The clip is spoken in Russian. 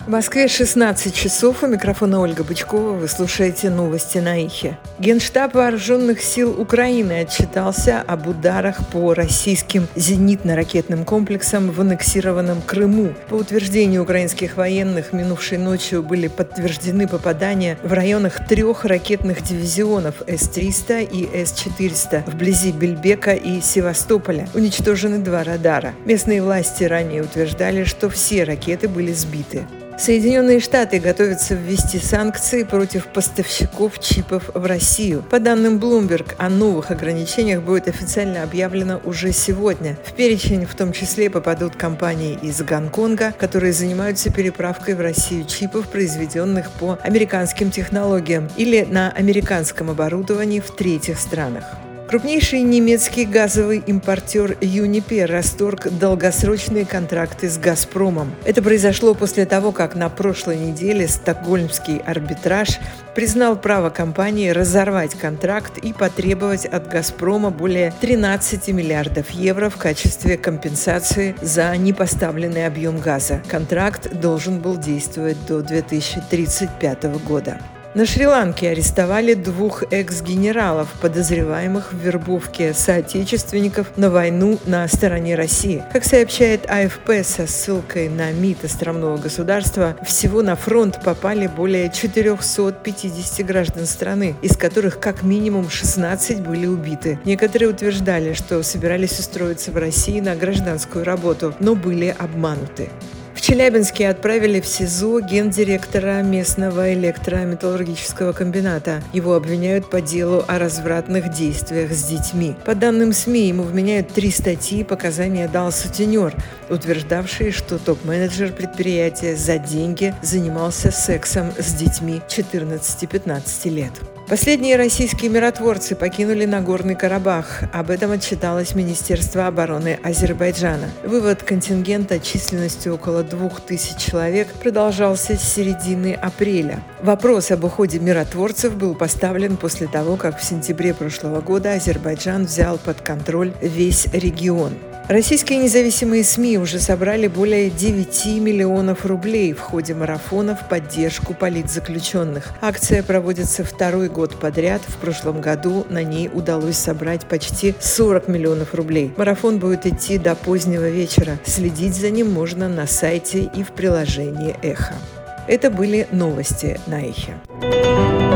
В Москве 16 часов. У микрофона Ольга Бычкова. Вы слушаете новости на Эхе. Генштаб Вооруженных сил Украины отчитался об ударах по российским зенитно-ракетным комплексам в аннексированном Крыму. По утверждению украинских военных, минувшей ночью были подтверждены попадания в районах 3 ракетных дивизионов С-300 и С-400 вблизи Бельбека и Севастополя. Уничтожены 2 радара. Местные власти ранее утверждали, что все ракеты были сбиты. Соединенные Штаты готовятся ввести санкции против поставщиков чипов в Россию. По данным Bloomberg, о новых ограничениях будет официально объявлено уже сегодня. В перечень в том числе попадут компании из Гонконга, которые занимаются переправкой в Россию чипов, произведенных по американским технологиям или на американском оборудовании в третьих странах. Крупнейший немецкий газовый импортер Uniper расторг долгосрочные контракты с «Газпромом». Это произошло после того, как на прошлой неделе Стокгольмский арбитраж признал право компании разорвать контракт и потребовать от «Газпрома» более 13 миллиардов евро в качестве компенсации за непоставленный объем газа. Контракт должен был действовать до 2035 года. На Шри-Ланке арестовали 2 экс-генералов, подозреваемых в вербовке соотечественников на войну на стороне России. Как сообщает АФП со ссылкой на МИД островного государства, всего на фронт попали более 450 граждан страны, из которых как минимум 16 были убиты. Некоторые утверждали, что собирались устроиться в России на гражданскую работу, но были обмануты. В Челябинске отправили в СИЗО гендиректора местного электрометаллургического комбината. Его обвиняют по делу о развратных действиях с детьми. По данным СМИ, ему вменяют 3 статьи, показания дал сутенер, утверждавший, что топ-менеджер предприятия за деньги занимался сексом с детьми 14-15 лет. Последние российские миротворцы покинули Нагорный Карабах. Об этом отчиталось Министерство обороны Азербайджана. Вывод контингента численностью около 2000 человек продолжался с середины апреля. Вопрос об уходе миротворцев был поставлен после того, как в сентябре прошлого года Азербайджан взял под контроль весь регион. Российские независимые СМИ уже собрали более 9 миллионов рублей в ходе марафона в поддержку политзаключенных. Акция проводится 2-й год подряд. В прошлом году на ней удалось собрать почти 40 миллионов рублей. Марафон будет идти до позднего вечера. Следить за ним можно на сайте и в приложении Эхо. Это были новости на Эхе.